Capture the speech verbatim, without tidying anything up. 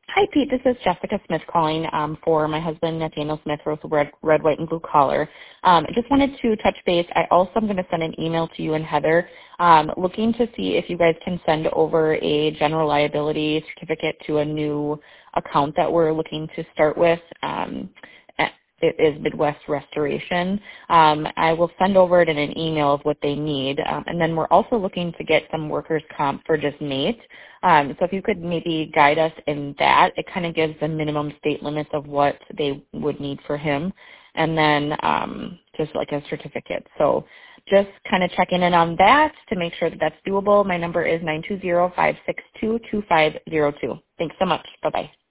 Hi, Pete. This is Jessica Smith calling um, for my husband, Nathaniel Smith, with Red, Red, White, and Blue Collar. Um, I just wanted to touch base. I also am going to send an email to you and Heather um, looking to see if you guys can send over a general liability certificate to a new account that we're looking to start with. Um, it is Midwest Restoration. Um, I will send over it in an email of what they need. Um, and then we're also looking to get some workers' comp for just Nate. Um, so if you could maybe guide us in that, it kind of gives the minimum state limits of what they would need for him. And then um, just like a certificate. So just kind of checking in on that to make sure that that's doable. My number is nine two zero, five six two, two five zero two. Thanks so much. Bye-bye.